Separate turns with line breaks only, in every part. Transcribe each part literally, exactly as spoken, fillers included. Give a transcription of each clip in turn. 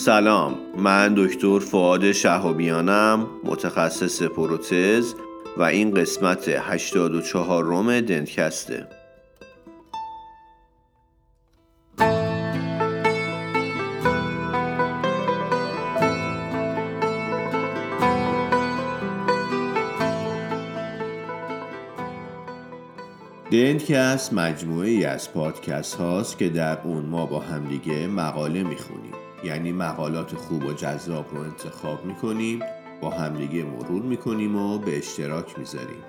سلام، من دکتر فؤاد شهابیانم، متخصص پروتز و این قسمت هشتاد و چهارم دنتکسته. دنتکست مجموعه ای از پادکست هاست که در اون ما با همدیگه مقاله میخونیم، یعنی مقالات خوب و جذاب رو انتخاب میکنیم، با همدیگه مرور میکنیم و به اشتراک میذاریم.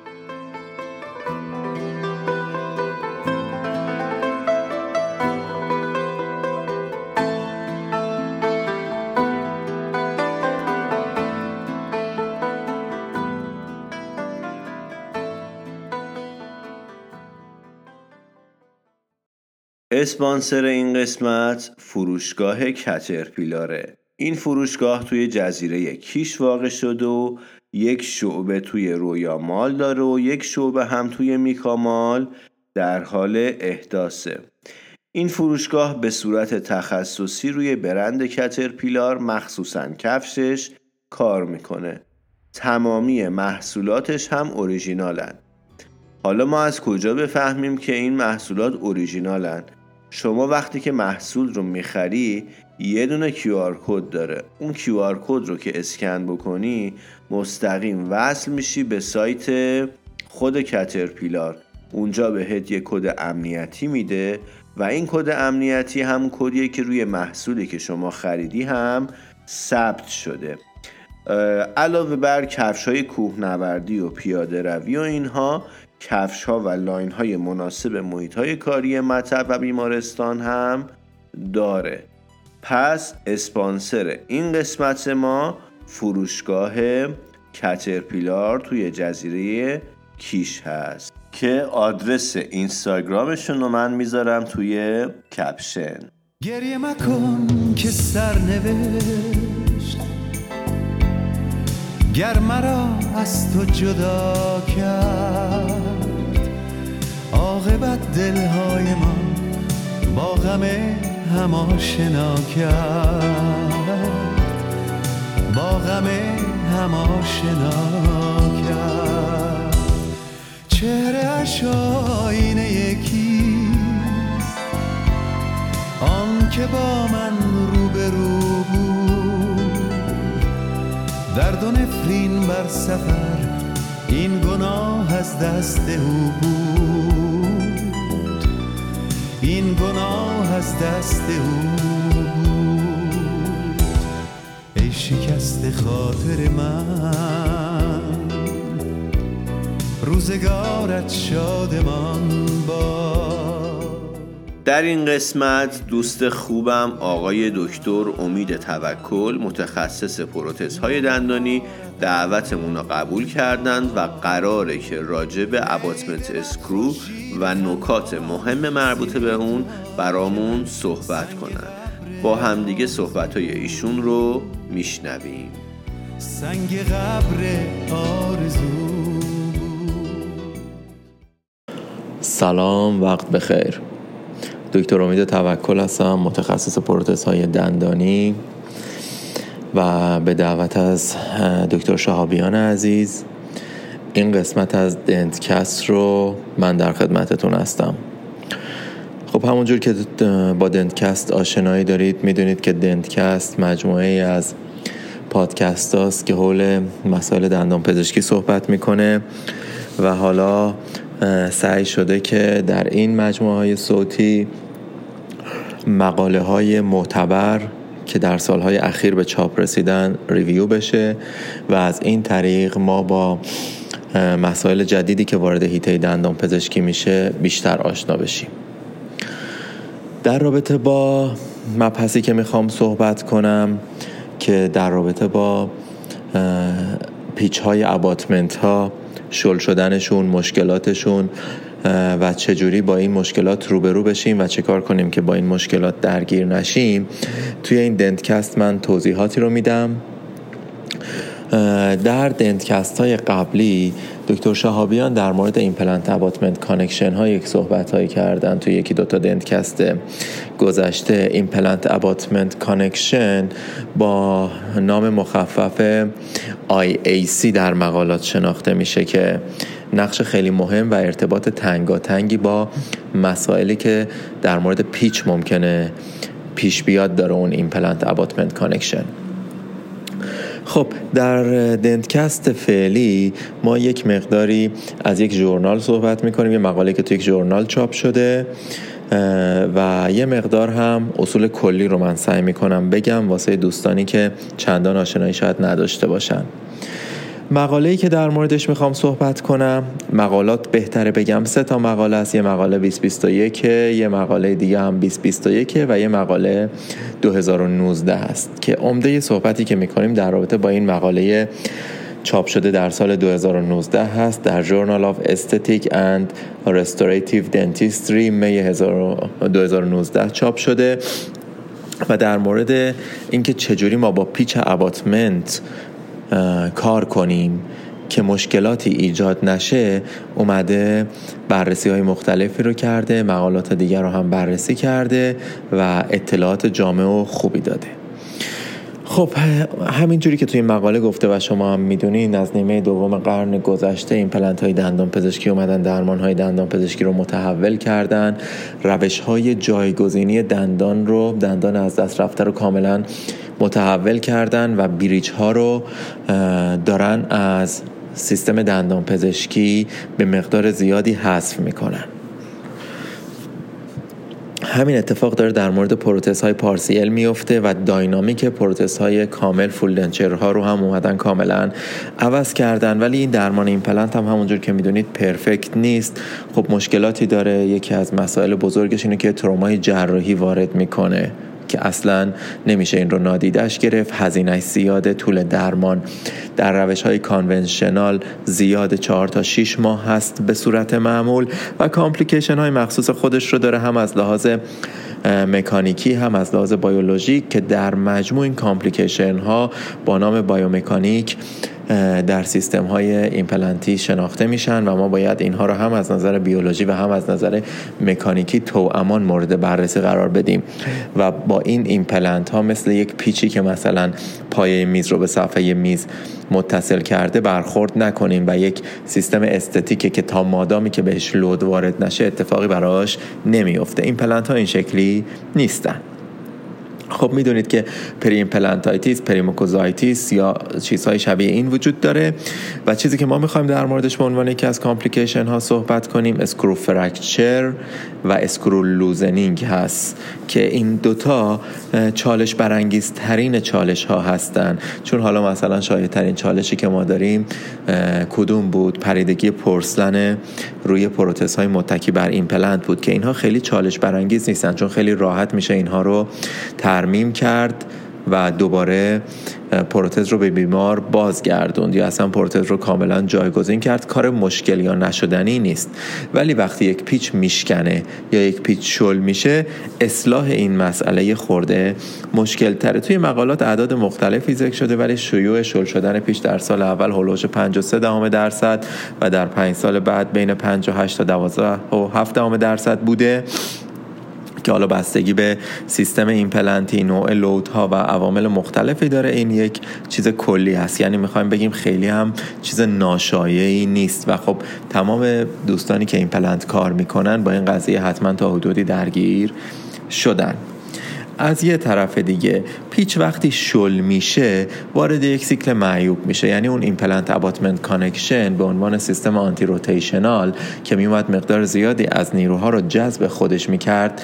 اسپانسر این قسمت فروشگاه کترپیلاره. این فروشگاه توی جزیره کیش واقع شده و یک شعبه توی رویا مال داره و یک شعبه هم توی میکا مال در حال احداثه. این فروشگاه به صورت تخصصی روی برند کترپیلار مخصوصاً کفشش کار میکنه. تمامی محصولاتش هم اوریژینالن. حالا ما از کجا بفهمیم که این محصولات اوریژینالن؟ شما وقتی که محصول رو میخری یه دونه کیو آر کد داره. اون کیو آر کد رو که اسکن بکنی مستقیم وصل میشی به سایت خود کترپیلار. اونجا بهت یه کد امنیتی میده و این کد امنیتی همون کدیه که روی محصولی که شما خریدی هم ثبت شده. علاوه بر کفش‌های کوهنوردی و پیاده روی و اینها، کفش‌ها و لاین‌های مناسب محیط‌های کاری مطب و بیمارستان هم داره. پس اسپانسر این قسمت ما فروشگاه کترپیلار توی جزیره کیش هست که آدرس اینستاگرامشون رو من میذارم توی کپشن.
گریه مکن که سرنوشت گر مرا از تو جدا کرد، عاقبت دلهای ما با غم هم آشنا کرد، با غم هم آشنا کرد. چهره اش آینه یکیست، آن که با من روبرو درد و نفرین بر سفر، این گناه از دست او بود، این گناه از دست او بود. ای شکست خاطر من، روزگارت شادمان باد.
در این قسمت دوست خوبم آقای دکتر امید توکل، متخصص پروتزهای دندانی، دعوتمون رو قبول کردند و قراره که راجع به اباتمنت اسکرو و نکات مهم مربوط به اون برامون صحبت کنن. با همدیگه صحبت‌های ایشون رو میشنویم.
سنگ قبر آرزو.
سلام، وقت بخیر. دکتر امید توکل هستم، متخصص پروتزهای دندانی و به دعوت از دکتر شهابیان عزیز این قسمت از دنتکست رو من در خدمتتون هستم. خب همونجور که با دنتکست آشنایی دارید میدونید که دنتکست مجموعه ای از پادکست هاست که حول مسائل دندان پزشکی صحبت میکنه و حالا سعی شده که در این مجموعه های صوتی مقاله های معتبر که در سالهای اخیر به چاپ رسیدن ریویو بشه و از این طریق ما با مسائل جدیدی که وارد حیطه دندان پزشکی میشه بیشتر آشنا بشیم. در رابطه با مبحثی که میخوام صحبت کنم که در رابطه با پیچ های اباتمنت ها، شل شدنشون، مشکلاتشون و چجوری با این مشکلات روبرو بشیم و چه کار کنیم که با این مشکلات درگیر نشیم، توی این دنتکست من توضیحاتی رو میدم در دنتکست های قبلی دکتر شهابیان در مورد ایمپلنت اباتمنت کانکشن ها یک صحبت هایی کردن. توی یکی دوتا دنتکست گذشته ایمپلنت اباتمنت کانکشن با نام مخفف آی ای سی در مقالات شناخته میشه که نقش خیلی مهم و ارتباط تنگاتنگی با مسائلی که در مورد پیچ ممکنه پیش بیاد داره اون ایمپلنت اباتمنت کانکشن. خب در دنتکست فعلی ما یک مقداری از یک ژورنال صحبت میکنیم، یه مقاله که تو یک ژورنال چاپ شده و یه مقدار هم اصول کلی رو من سعی میکنم بگم واسه دوستانی که چندان آشنایی شاید نداشته باشن. مقاله‌ای که در موردش میخوام صحبت کنم، مقالات بهتره بگم سه تا مقاله است. یه مقاله بیست بیست و یک، یه مقاله دیگه هم بیست بیست و یک و یه مقاله دو هزار و نوزده است که عمده صحبتی که میکنیم در رابطه با این مقاله چاپ شده در سال دو هزار و نوزده هست در Journal of Aesthetic and Restorative Dentistry می دو هزار و نوزده چاپ شده و در مورد اینکه چجوری ما با پیچ اباتمنت کار کنیم که مشکلاتی ایجاد نشه اومده بررسی های مختلفی رو کرده، مقالات دیگر رو هم بررسی کرده و اطلاعات جامع و خوبی داده. خب همینجوری که توی این مقاله گفته و شما هم میدونین از نیمه دوم قرن گذشته ایمپلنت های دندان پزشکی اومدن درمان های دندان پزشکی رو متحول کردن، روش های جایگزینی دندان رو دندان از دست رفته رو کاملا متحول کردن و بریج ها رو دارن از سیستم دندان پزشکی به مقدار زیادی حذف میکنن. همین اتفاق داره در مورد پروتز های پارسیل میفته و داینامیک پروتز های کامل فول دنچر ها رو هم اومدن کاملا عوض کردن، ولی این درمان ایمپلنت هم همونجور که میدونید پرفکت نیست. خب مشکلاتی داره. یکی از مسائل بزرگش اینه که ترومای جراحی وارد میکنه که اصلا نمیشه این رو نادیدش گرفت. هزینه‌اش زیاده، طول درمان در روش‌های کانونشنال زیاد چهار تا شش ماه هست به صورت معمول و کامپلیکیشن های مخصوص خودش رو داره، هم از لحاظ مکانیکی هم از لحاظ بیولوژیک، که در مجموع این کامپلیکیشن ها با نام بایومکانیک در سیستم های ایمپلنتی شناخته میشن و ما باید اینها رو هم از نظر بیولوژی و هم از نظر مکانیکی توامان مورد بررسی قرار بدیم و با این ایمپلنت ها مثل یک پیچی که مثلا پایه میز رو به صفحه میز متصل کرده برخورد نکنیم و یک سیستم استتیکه که تا مادامی که بهش لود وارد نشه اتفاقی براش نمیفته. ایمپلنت ها این شکلی نیستن. خب میدونید که پری ایمپلنتایتیس، پریموکوزایتیس یا چیزهای شبیه این وجود داره و چیزی که ما میخوایم در موردش به عنوان یکی از کامپلیکیشن ها صحبت کنیم اسکرو فرکچر و اسکرو لوزنینگ هست که این دوتا چالش برانگیز ترین چالش ها هستن. چون حالا مثلا شایع ترین چالشی که ما داریم کدوم بود؟ پریدگی پورسلن روی پروتز های متکی بر ایمپلنت بود که اینها خیلی چالش برانگیز نیستن چون خیلی راحت میشه اینها رو ترمیم کرد و دوباره پروتز رو به بیمار بازگردوند یا اصلا پروتز رو کاملا جایگزین کرد. کار مشکل یا نشدنی نیست، ولی وقتی یک پیچ میشکنه یا یک پیچ شل میشه اصلاح این مسئله خورده مشکل تره. توی مقالات اعداد مختلفی ذکر شده ولی شیوع شل شدن پیچ در سال اول هولوش پنجاه و سه دهم درصد و در پنج سال بعد بین پنج و هشت تا دوازده و هفت دهم درصد بوده که حالا بستگی به سیستم ایمپلنتی، نوع لودها و عوامل مختلفی داره. این یک چیز کلی هست، یعنی میخوایم بگیم خیلی هم چیز ناشایعی نیست و خب تمام دوستانی که ایمپلنت کار میکنن با این قضیه حتما تا حدودی درگیر شدن. از یه طرف دیگه پیچ وقتی شل میشه وارد یک سیکل معیوب میشه، یعنی اون ایمپلنت اباتمنت کانکشن به عنوان سیستم آنتی روتیشنال که میومد مقدار زیادی از نیروها رو جذب خودش میکرد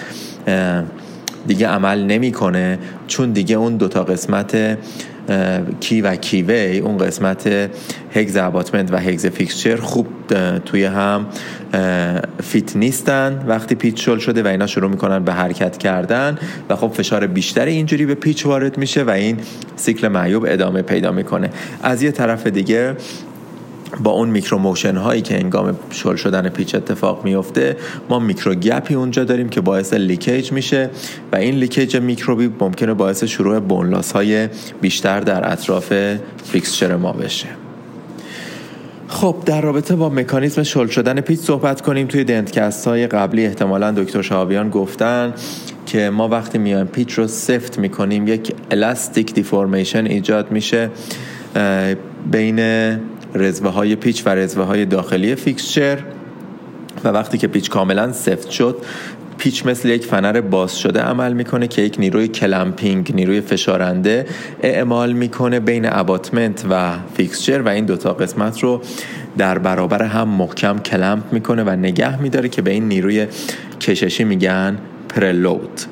دیگه عمل نمیکنه، چون دیگه اون دوتا قسمت کی و کیوی، اون قسمت هگز اباتمنت و هگز فیکسچر خوب توی هم فیت نیستن وقتی پیچ شل شده و اینا شروع میکنن به حرکت کردن و خب فشار بیشتری اینجوری به پیچ وارد میشه و این سیکل معیوب ادامه پیدا میکنه. از یه طرف دیگه با اون میکرو موشن هایی که هنگام شل شدن پیچ اتفاق میفته ما میکرو گپی اونجا داریم که باعث لیکیج میشه و این لیکیج میکروبی ممکنه باعث شروع بونلاس های بیشتر در اطراف فیکسچر ما بشه. خب در رابطه با مکانیزم شل شدن پیچ صحبت کنیم. توی دنتکست های قبلی احتمالاً دکتر شهابیان گفتن که ما وقتی میایم پیچ رو سفت میکنیم یک الاستیک دیفورمیشن ایجاد میشه بین رزوه های پیچ و رزوه های داخلی فیکسچر و وقتی که پیچ کاملا سفت شد پیچ مثل یک فنر باز شده عمل میکنه که یک نیروی کلمپینگ، نیروی فشارنده اعمال میکنه بین اباتمنت و فیکسچر و این دوتا قسمت رو در برابر هم محکم کلمپ میکنه و نگه میداره که به این نیروی کششی میگن پرلود.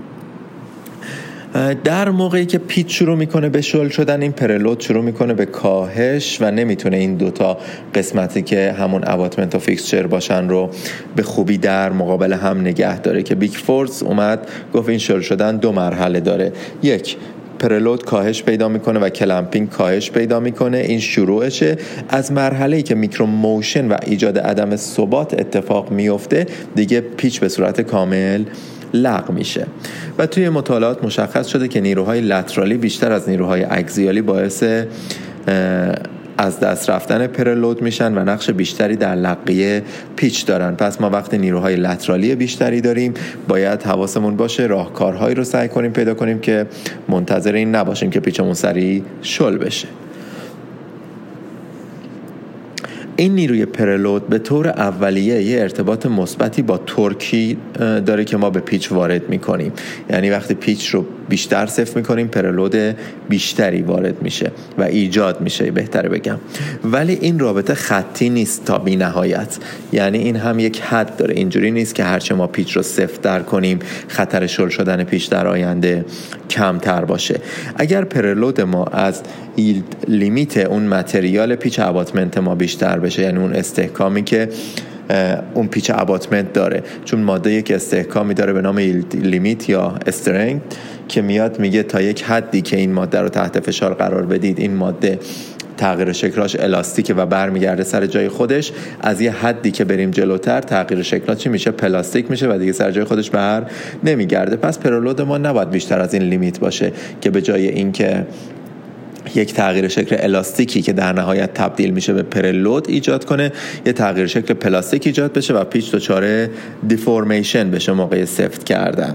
در موقعی که پیچ شروع میکنه به شل شدن این پرلود شروع میکنه به کاهش و نمیتونه این دوتا قسمتی که همون اباتمنت و فیکسچر باشن رو به خوبی در مقابل هم نگه داره که بیگ فورس اومد گفت این شل شدن دو مرحله داره. یک، پرلود کاهش پیدا میکنه و کلمپینگ کاهش پیدا میکنه، این شروعشه. از مرحله‌ای که میکرو موشن و ایجاد عدم ثبات اتفاق میفته دیگه پیچ به صورت کامل لغو میشه و توی مطالعات مشخص شده که نیروهای لترالی بیشتر از نیروهای اکزیالی باعث از دست رفتن پرلود میشن و نقش بیشتری در لغوی پیچ دارن. پس ما وقتی نیروهای لترالی بیشتری داریم باید حواسمون باشه راهکارهایی رو سعی کنیم پیدا کنیم که منتظر این نباشیم که پیچمون سریع شل بشه. این نیروی پرلود به طور اولیه یه ارتباط مثبتی با تورکی داره که ما به پیچ وارد میکنیم، یعنی وقتی پیچ رو بیشتر سفت میکنیم پرلود بیشتری وارد میشه و ایجاد میشه بهتره بگم، ولی این رابطه خطی نیست تا بی نهایت، یعنی این هم یک حد داره. اینجوری نیست که هرچه ما پیچ رو سفت‌تر کنیم خطر شل شدن پیچ در آینده کمتر باشه. اگر پرلود ما از لیمیت اون متریال پیچ اباتمنت ما بیشتر بشه، یعنی اون استحکامی که اون پیچ اباتمنت داره، چون ماده یک استحکامی داره به نام لیمیت یا استرنگت که میاد میگه تا یک حدی که این ماده رو تحت فشار قرار بدید این ماده تغییر شکلاش الاستیکه و برمیگرده سر جای خودش، از یه حدی که بریم جلوتر تغییر شکلاش چی میشه؟ پلاستیک میشه و دیگه سر جای خودش بر نمیگرده. پس پرلود ما نباید بیشتر از این لیمیت باشه که به جای این که یک تغییر شکل الاستیکی که در نهایت تبدیل میشه به پرلود ایجاد کنه، یه تغییر شکل پلاستیک ایجاد بشه و پیچ دچار دیفورمیشن بشه موقع سفت کردن.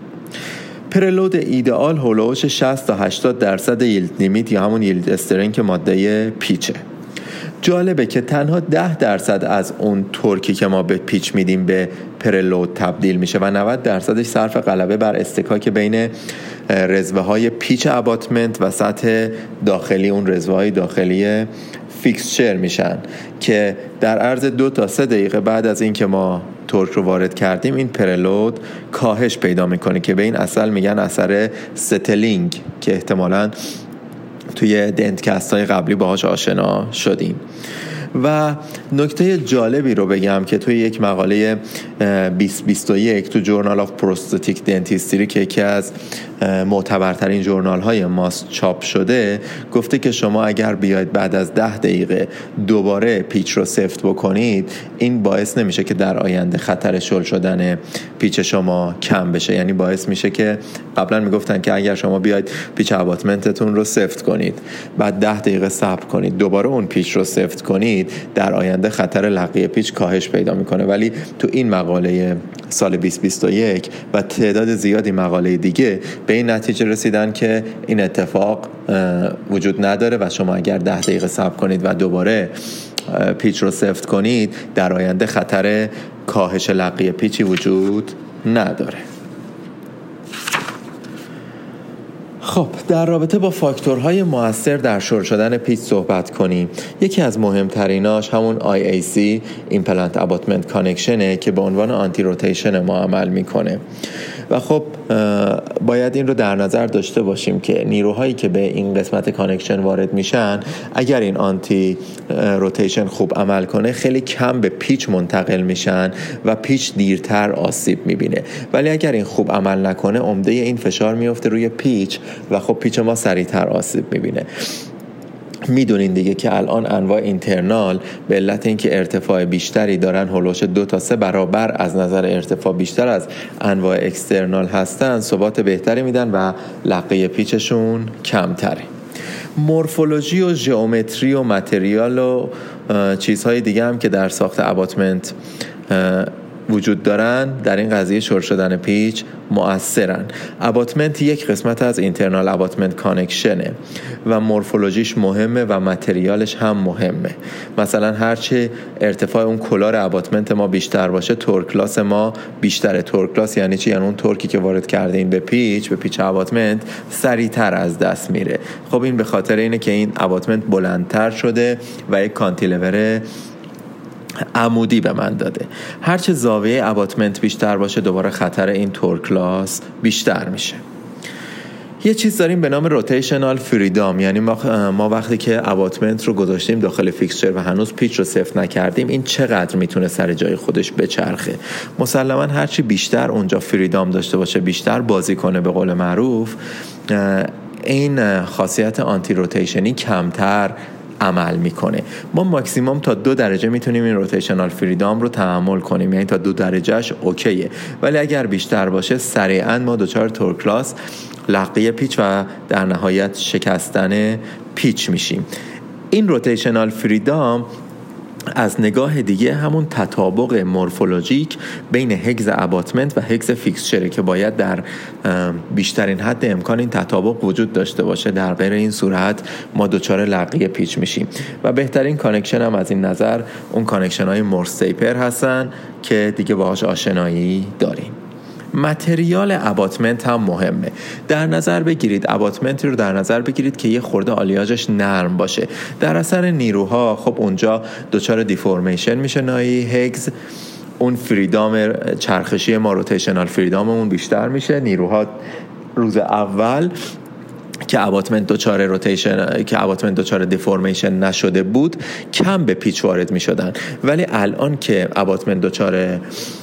پرلود ایدئال هولوش شصت تا هشتاد درصد ییلد لیمیت یا همون ییلد استرنگ که ماده پیچه. جالبه که تنها ده درصد از اون تورکی که ما به پیچ میدیم به پرلود تبدیل میشه و نود درصدش صرف غلبه بر استکاک بین رزوه های پیچ اباتمنت و سطح داخلی اون رزوه های داخلی فیکسچر میشن که در عرض دو تا سه دقیقه بعد از این که ما تورک رو وارد کردیم این پرلود کاهش پیدا میکنه که به این اصل میگن اثر ستلینگ که احتمالاً توی دنتکست های قبلی باهاش آشنا شدیم. و نکته جالبی رو بگم که توی یک مقاله بیست بیست و یک تو جورنال آف پروستاتیک دنتیستری که یکی از معتبرترین جورنال های ماست چاپ شده، گفته که شما اگر بیاید بعد از ده دقیقه دوباره پیچ رو سفت بکنید این باعث نمیشه که در آینده خطر شل شدن پیچ شما کم بشه، یعنی باعث میشه که قبلا میگفتن که اگر شما بیاید پیچ اباتمنتتون رو سفت کنید بعد ده دقیقه صبر کنید دوباره اون پیچ رو سفت کنید در آینده خطر لغوی پیچ کاهش پیدا میکنه، ولی تو این مقاله سال بیست بیست و یک و تعداد زیادی مقاله دیگه به این نتیجه رسیدن که این اتفاق وجود نداره و شما اگر ده دقیقه صبر کنید و دوباره پیچ رو سفت کنید در آینده خطر کاهش لغوی پیچی وجود نداره. خب در رابطه با فاکتورهای مؤثر در شل شدن پیچ صحبت کنیم. یکی از مهمتریناش همون آی ای سی Implant Abutment Connection که به عنوان آنتی روتیشن ما عمل میکنه و خب باید این رو در نظر داشته باشیم که نیروهایی که به این قسمت کانکشن وارد میشن اگر این آنتی روتیشن خوب عمل کنه خیلی کم به پیچ منتقل میشن و پیچ دیرتر آسیب میبینه، ولی اگر این خوب عمل نکنه عمده این فشار میفته روی پیچ و خب پیچ ما سریعتر آسیب میبینه. میدونین دیگه که الان انواع اینترنال به علت اینکه ارتفاع بیشتری دارن، هولوش دو تا سه برابر از نظر ارتفاع بیشتر از انواع اکسترنال هستن، ثبات بهتری میدن و لقه پیچشون کمتره. مورفولوژی و ژئومتری و متریال و چیزهای دیگه هم که در ساخت اباتمنت وجود دارن در این قضیه شل شدن پیچ مؤثرن. اباتمنت یک قسمت از اینترنال اباتمنت کانکشنه و مورفولوژیش مهمه و متریالش هم مهمه. مثلا هرچه ارتفاع اون کلار اباتمنت ما بیشتر باشه، تورک لاس ما بیشتره. تورک لاس یعنی چی؟ یعنی اون تورکی که وارد کردین به پیچ به پیچ اباتمنت سریعتر از دست میره. خب این به خاطر اینه که این اباتمنت بلندتر شده و یک کانتیلور عمودی به من داده. هرچه زاویه اباتمنت بیشتر باشه دوباره خطر این تورک لاس بیشتر میشه. یه چیز داریم به نام روتیشنال فریدام، یعنی ما, ما وقتی که اباتمنت رو گذاشتیم داخل فیکسچر و هنوز پیچ رو صفر نکردیم، این چقدر میتونه سر جای خودش بچرخه. مسلما هرچی بیشتر اونجا فریدام داشته باشه، بیشتر بازی کنه به قول معروف، این خاصیت آنتی روتیشنی کمتر عمل میکنه. ما ماکسیموم تا دو درجه میتونیم این روتیشنال فریدام رو تحمل کنیم، یعنی تا دو درجهش اوکیه، ولی اگر بیشتر باشه سریعا ما دچار تورک لاس، لقه پیچ و در نهایت شکستن پیچ میشیم. این روتیشنال فریدام از نگاه دیگه همون تطابق مورفولوژیک بین هگز اباتمنت و هگز فیکسچره که باید در بیشترین حد امکان این تطابق وجود داشته باشه، در غیر این صورت ما دچار لقه پیچ میشیم. و بهترین کانکشن هم از این نظر اون کانکشن های مورس تیپر هستن که دیگه باهاش آشنایی داریم. متریال اباتمنت هم مهمه. در نظر بگیرید اباتمنتی رو در نظر بگیرید که یه خورده آلیاژش نرم باشه. در اثر نیروها خب اونجا دچار دیفورمیشن میشه نایی هگز، اون فریدام چرخشی ما روتیشنال فریداممون بیشتر میشه. نیروها روز اول که اباتمنت دوچار روتیشن که اباتمنت دوچار دیفورمیشن نشده بود کم به پیچ وارد میشدن، ولی الان که اباتمنت دوچار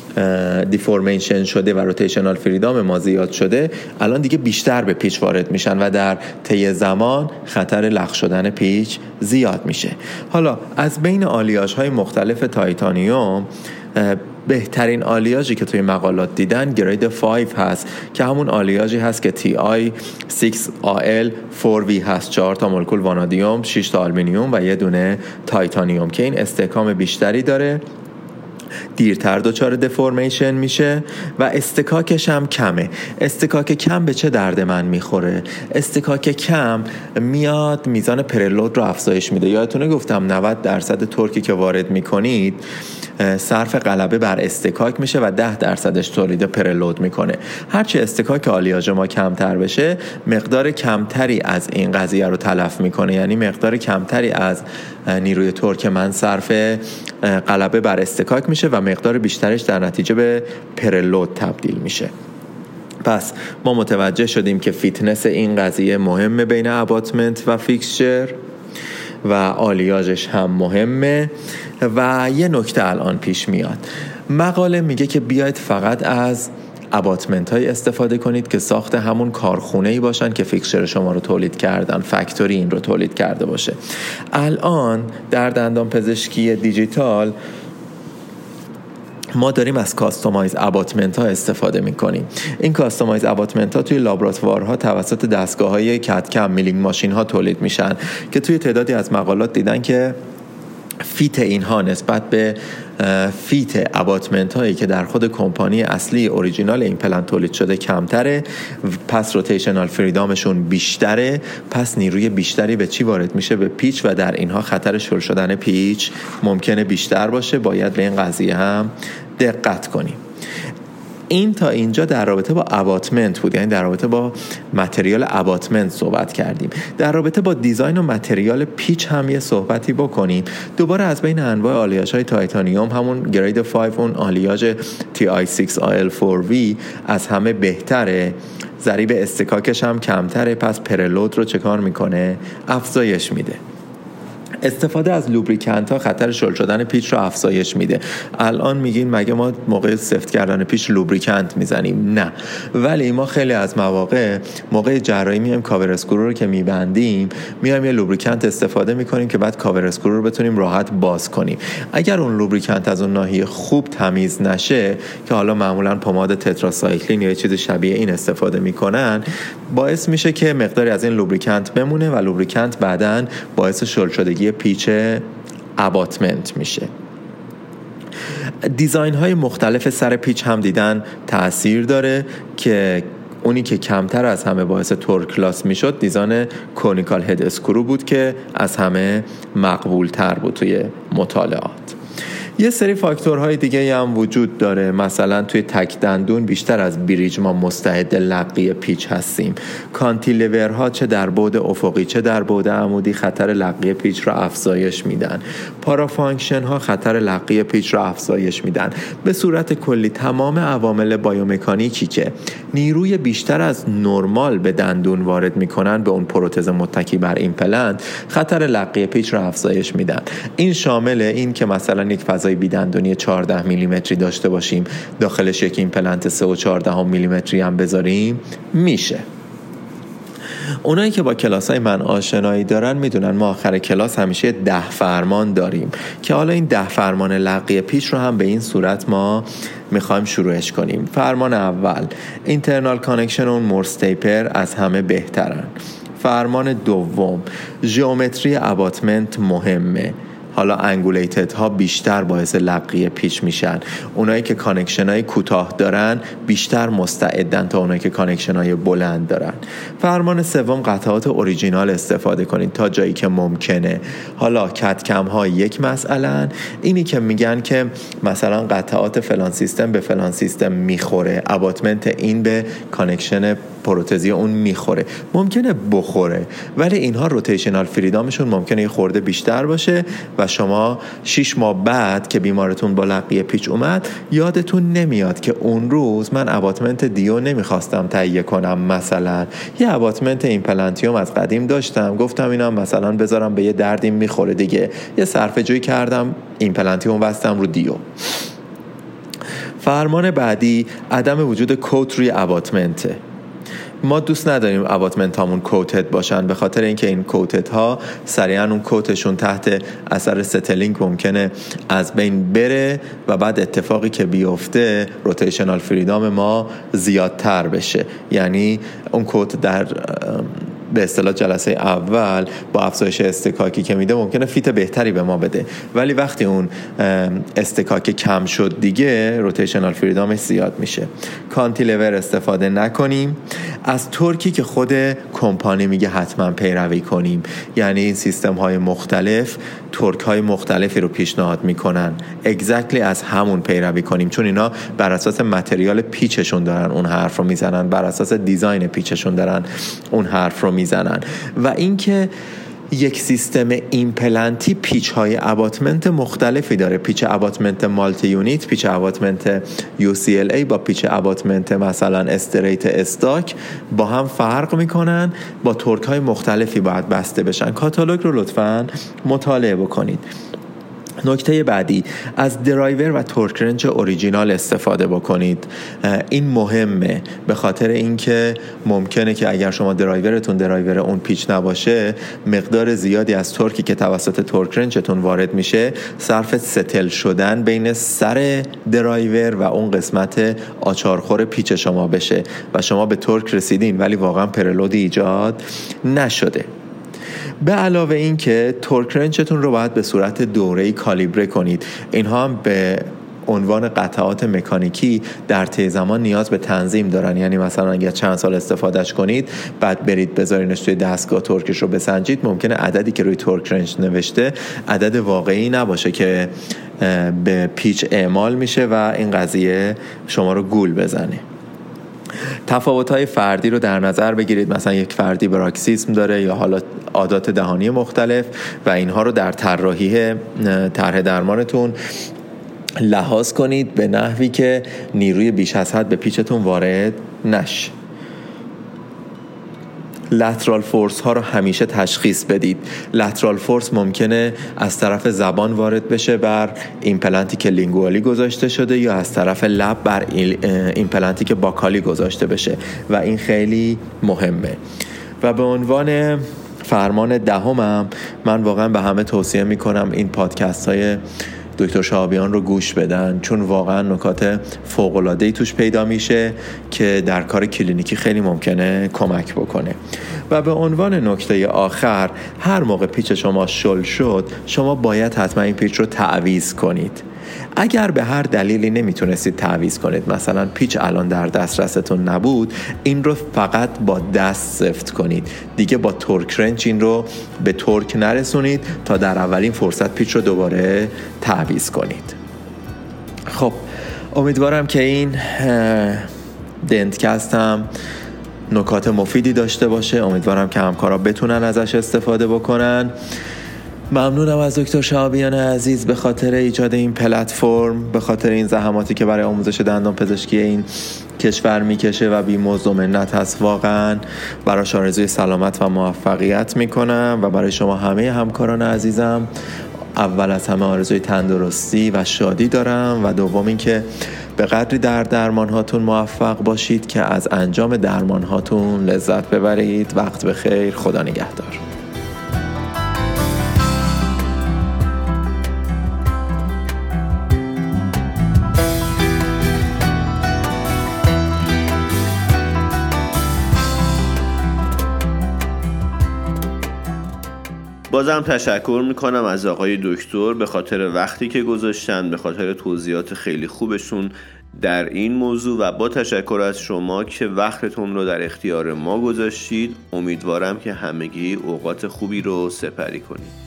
دیفورمیشن شده و روتیشنال فریدام ما زیاد شده، الان دیگه بیشتر به پیچ وارد میشن و در طی زمان خطر لغو شدن پیچ زیاد میشه. حالا از بین آلیاژ های مختلف تایتانیوم بهترین آلیاژی که توی مقالات دیدن گرید پنج هست که همون آلیاژی هست که تی آی شش آ ال چهار وی هست، چهار تا مولکول وانادیوم، شش تا آلومینیوم و یه دونه تایتانیوم که این استحکام بیشتری داره، دیرتر دچار دفورمیشن میشه و استکاکش هم کمه. استکاک کم به چه درد من میخوره؟ استکاک کم میاد میزان پرلود رو افزایش میده. یادتونه گفتم نود درصد تورکی که وارد میکنید صرف غلبه بر استکاک میشه و ده درصدش تولید پرلود میکنه. هرچی استکاک آلیاژ ما کمتر بشه مقدار کمتری از این قضیه رو تلف میکنه، یعنی مقدار کمتری از نیروی تورک من صرف غلبه بر استکاک میشه و مقدار بیشترش در نتیجه به پرلود تبدیل میشه. پس ما متوجه شدیم که فیتنس این قضیه مهمه بین اباتمنت و فیکسچر و آلیاژش هم مهمه. و یه نکته الان پیش میاد، مقاله میگه که بیاید فقط از اباتمنت های استفاده کنید که ساخت همون کارخونه‌ای باشن که فیکسچر شما رو تولید کردن، فکتوری این رو تولید کرده باشه. الان در دندان پزشکی دیجیتال ما داریم از کاستومایز اباتمنت ها استفاده میکنیم. این کاستومایز اباتمنت ها توی لابراتوارها توسط دستگاه های کدکم میلینگ ماشین ها تولید میشن که توی تعدادی از مقالات دیدن که فیت اینها نسبت به فیت اباتمنت هایی که در خود کمپانی اصلی اوریجینال این پلنت تولید شده کمتره، پس روتیشنال فریدامشون بیشتره، پس نیروی بیشتری به چی وارد میشه؟ به پیچ، و در اینها خطر شل شدن پیچ ممکنه بیشتر باشه. باید به این قضیه هم دقت کنیم. این تا اینجا در رابطه با اباتمنت بود، یعنی در رابطه با متریال اباتمنت صحبت کردیم. در رابطه با دیزاین و متریال پیچ هم یه صحبتی بکنیم. دوباره از بین انواع آلیاژهای تایتانیوم همون گرید پنج، اون آلیاژ تی آی شش آ ال چهار وی از همه بهتره، ضریب استکاکش هم کمتره، پس پرلود رو چه کار میکنه؟ افزایش میده. استفاده از لوبریکنت ها خطر شل شدن پیچ رو افزایش میده. الان میگین مگه ما موقع سفت کردن پیچ لوبریکنت میزنیم؟ نه، ولی ما خیلی از مواقع موقع جراحی میایم کاور اسکرو رو که میبندیم میایم یه لوبریکنت استفاده میکنیم که بعد کاور اسکرو رو بتونیم راحت باز کنیم. اگر اون لوبریکنت از اون ناحیه خوب تمیز نشه، که حالا معمولا پماد تتراسایکلین یا چیز شبیه این استفاده میکنن، باعث میشه که مقداری از این لوبریکنت بمونه و لوبریکنت بعداً باعث شل شدگی پیچ اباتمنت میشه. دیزاین های مختلف سر پیچ هم دیدن تأثیر داره که اونی که کمتر از همه باعث تورک لاس میشد دیزاین کونیکال هد اسکرو بود که از همه مقبول تر بود توی مطالعات. یه سری فاکتورهای دیگه هم وجود داره، مثلا توی تک دندون بیشتر از بریج ما مستعد لقی پیچ هستیم. کانتیلورها چه در بعد افقی چه در بعد عمودی خطر لقی پیچ را افزایش میدن. پارافانکشن ها خطر لقی پیچ را افزایش میدن. به صورت کلی تمام عوامل بایومکانیکی که نیروی بیشتر از نرمال به دندون وارد میکنن به اون پروتز متکی بر ایمپلنت خطر لقی پیچ را افزایش میدن. این شامل این که مثلا یک فضای بیدندونی چهارده میلیمتری داشته باشیم، داخلش یک ایمپلنت سه و چهارده میلیمتری هم بذاریم میشه. اونایی که با کلاسای من آشنایی دارن میدونن ما آخر کلاس همیشه ده فرمان داریم که حالا این ده فرمان لقی پیچ رو هم به این صورت ما میخوایم شروعش کنیم. فرمان اول، اینترنال کانکشن اون مورس تیپر از همه بهترن. فرمان دوم، ژئومتری اباتمنت مهمه. حالا انگولیتد ها بیشتر باعث لقی پیچ میشن. اونایی که کانکشن های کوتاه دارن بیشتر مستعدن تا اونایی که کانکشن های بلند دارن. فرمان سوم، قطعات اوریجینال استفاده کنید تا جایی که ممکنه. حالا کت کم ها یک مسئله، اینی که میگن که مثلا قطعات فلان سیستم به فلان سیستم میخوره، اباتمنت این به کانکشن پروتزی اون میخوره، ممکنه بخوره، ولی اینها روتیشنال فریدامشون ممکنه یه خورده بیشتر باشه و شما شش ماه بعد که بیمارتون با لقی پیچ اومد یادتون نمیاد که اون روز من اباتمنت دیو نمیخواستم تهیه کنم، مثلا یه اباتمنت ایمپلنتیوم از قدیم داشتم، گفتم اینا مثلا بذارم به یه دردی میخوره دیگه، یه صرفه جویی کردم ایمپلنتیوم بستم رو دیو. فرمان بعدی، عدم وجود کوت روی اباتمنته. ما دوست نداریم اباتمنت هامون کوتد باشن، به خاطر اینکه این کوتد ها سریعا اون کوتشون تحت اثر ستلینگ ممکنه از بین بره و بعد اتفاقی که بیفته روتیشنال فریدام ما زیادتر بشه. یعنی اون کوت در به اصطلاح جلسه اول با افزایش استکاکی که میده ممکنه فیت بهتری به ما بده، ولی وقتی اون استکاک کم شد دیگه روتیشنال فریدامش زیاد میشه. کانتیلور استفاده نکنیم. از ترکی که خود کمپانی میگه حتما پیروی کنیم، یعنی این سیستم های مختلف ترک های مختلفی رو پیشنهاد میکنن، اگزکتلی از همون پیروی کنیم، چون اینا بر اساس متریال پیچشون دارن اون حرف رو میزنن، بر اساس دیزاین پیچشون دارن اون حرف رو میزنن. و اینکه یک سیستم ایمپلنتی پیچ های اباتمنت مختلفی داره، پیچ اباتمنت مالتی یونیت، پیچ اباتمنت یو سی ال ای با پیچ اباتمنت مثلا استریت استاک با هم فرق میکنن، با تورک های مختلفی باید بسته بشن. کاتالوگ رو لطفاً مطالعه بکنید. نکته بعدی، از درایور و تورک رنج اوریجینال استفاده بکنید. این مهمه به خاطر اینکه ممکنه که اگر شما درایورتون درایور اون پیچ نباشه، مقدار زیادی از تورکی که توسط تورک رنجتون وارد میشه صرف ستل شدن بین سر درایور و اون قسمت آچارخور پیچ شما بشه و شما به تورک رسیدین ولی واقعا پرلودی ایجاد نشده. به علاوه این که تورک رنچتون رو باید به صورت دوره‌ای کالیبره کنید. اینها هم به عنوان قطعات مکانیکی در طی زمان نیاز به تنظیم دارن، یعنی مثلا اگر چند سال استفادهش کنید بعد برید بذارینش توی دستگاه تورکش رو بسنجید، ممکنه عددی که روی تورک رنچ نوشته عدد واقعی نباشه که به پیچ اعمال میشه و این قضیه شما رو گول بزنه. تفاوت‌های فردی رو در نظر بگیرید، مثلا یک فردی براکسیسم داره یا حالا عادات دهانی مختلف و اینها رو در طراحی طرح درمانتون لحاظ کنید به نحوی که نیروی بیش از حد به پیچتون وارد نشه. لترال فورس ها رو همیشه تشخیص بدید. لترال فورس ممکنه از طرف زبان وارد بشه بر ایمپلنتی که لینگوالی گذاشته شده یا از طرف لب بر ایمپلنتی که باکالی گذاشته بشه و این خیلی مهمه. و به عنوان فرمان دهمم من واقعا به همه توصیه میکنم این پادکست های دکتر شهابیان رو گوش بدن، چون واقعا نکات فوق‌العاده‌ای توش پیدا میشه که در کار کلینیکی خیلی ممکنه کمک بکنه. و به عنوان نکته آخر، هر موقع پیچ شما شل شد شما باید حتما این پیچ رو تعویض کنید. اگر به هر دلیلی نمیتونستید تعویض کنید، مثلا پیچ الان در دسترستون نبود، این رو فقط با دست سفت کنید، دیگه با تورک رنچ این رو به تورک نرسونید تا در اولین فرصت پیچ رو دوباره تعویض کنید. خب امیدوارم که این دنتکست هم نکات مفیدی داشته باشه، امیدوارم که همکارا بتونن ازش استفاده بکنن. ممنونم از دکتر شهابیان عزیز به خاطر ایجاد این پلتفرم، به خاطر این زحماتی که برای آموزش دندان پزشکی این کشور میکشه و بی مزد و منت هست. واقعا براش آرزوی سلامت و موفقیت میکنم و برای شما همه همکاران عزیزم اول از همه آرزوی تندرستی و شادی دارم و دوم این که به قدری در درمان هاتون موفق باشید که از انجام درمان هاتون لذت ببرید. وقت بخیر، خدا نگهدار.
بازم تشکر میکنم از آقای دکتر به خاطر وقتی که گذاشتن، به خاطر توضیحات خیلی خوبشون در این موضوع و با تشکر از شما که وقتتون رو در اختیار ما گذاشتید. امیدوارم که همگی اوقات خوبی رو سپری کنید.